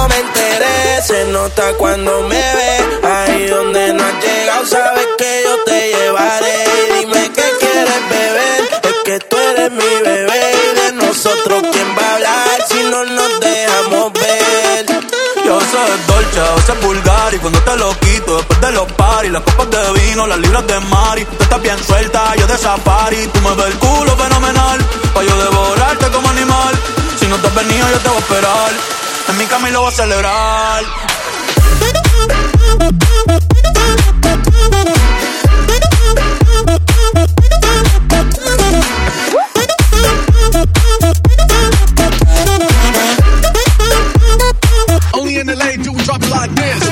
yo me enteré. Se nota cuando me ve. Ahí donde no has llegado, sabes que yo te llevaré. Dime qué quieres beber, es que tú eres mi bebé. Y de nosotros, ¿quién va a hablar si no nos dejamos ver? Yo sé es dolce, a veces vulgar. Y cuando te lo quito, después de los paris, las copas de vino, las libras de mari. Tú estás bien suelta, yo de safari. Tú me ves el culo fenomenal, pa' yo devorarte como animal. Si no te has venido, yo te voy a esperar. En mi cama y lo voy a celebrar. Only in LA do we drop it like this.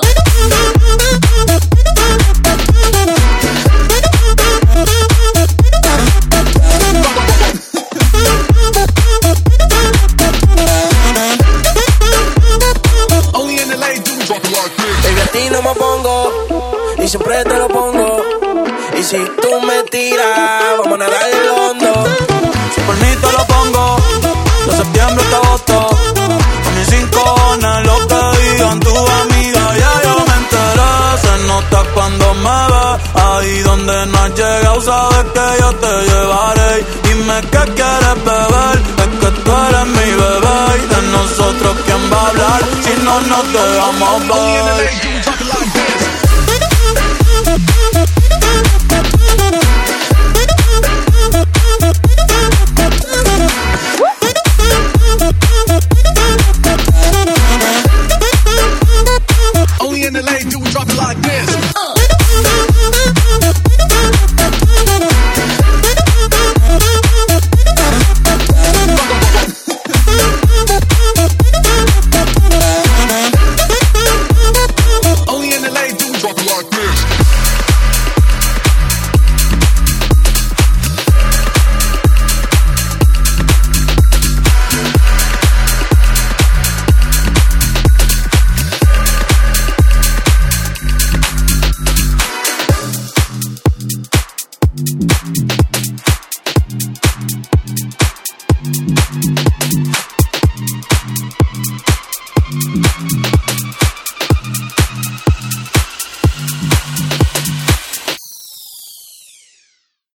Only in LA do we drop it like this. Baby, a ti no me pongo y siempre te lo pongo. Y si tú me tiras, vamos a nadar el hondo. Si por mí te lo pongo, de septiembre hasta agosto. Con mis 5 cojones, lo que digan tu amiga, ya yo me enteré. Se nota cuando me ves, ahí donde no has llegado, sabes que yo te llevaré. Dime qué quieres beber, es que tú eres mi bebé. Y de nosotros, ¿quién va a hablar si no nos dejamos ver?